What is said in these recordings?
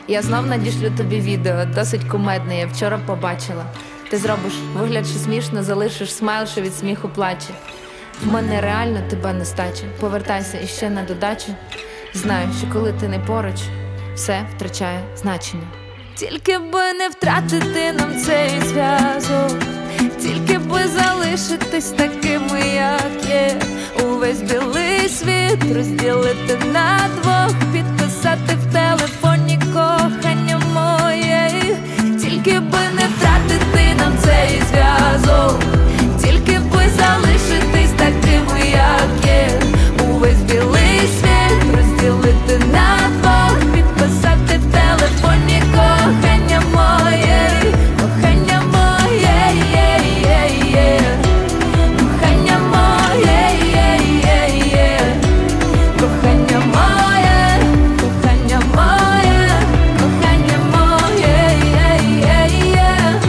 Я знов надішлю тобі відео, досить кумедне, я вчора побачила. Ти зробиш вигляд, що смішно, залишиш смайл, що від сміху плаче. В мене реально тебе нестача. Повертайся іще на додачу. Знаю, що коли ти не поруч, все втрачає значення. Тільки би не втратити нам цей зв'язок, тільки би залишитись такими, як є. Увесь білий світ розділити на двох, підписати в телефоні кохання моє. Тільки би не втратити нам цей зв'язок, тільки би залишитись такими, як є. Увесь білий світ розділити на двох, підписати в телефоні кохання моє. Кохання моє, кохання моє, кохання моє, кохання моє, кохання моє.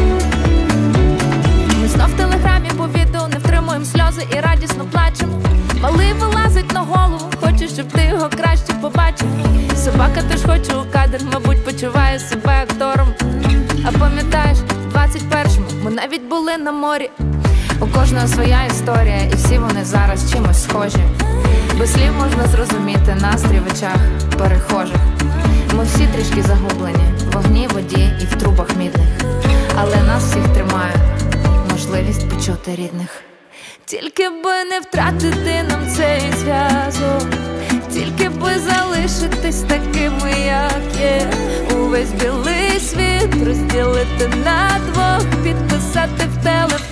Ми знов в телеграмі по відео не втримуємо сльози і радісно плачемо. Малий вилазить на голову, хоче, щоб ти його краще побачив. Собака теж хоче у кадр, мабуть, почуває себе актором. А пам'ятаєш, в 21-му ми навіть були на морі. У кожного своя історія, і всі вони зараз чимось схожі. Без слів можна зрозуміти настрій в очах перехожих. Ми всі трішки загублені в вогні, воді і в трубах мідних. Але нас всіх тримає можливість почути рідних. Тільки би не втратити нам цей зв'язок, тільки би залишитись такими, як є. Увесь білий світ розділити на двох, підписати в телефоні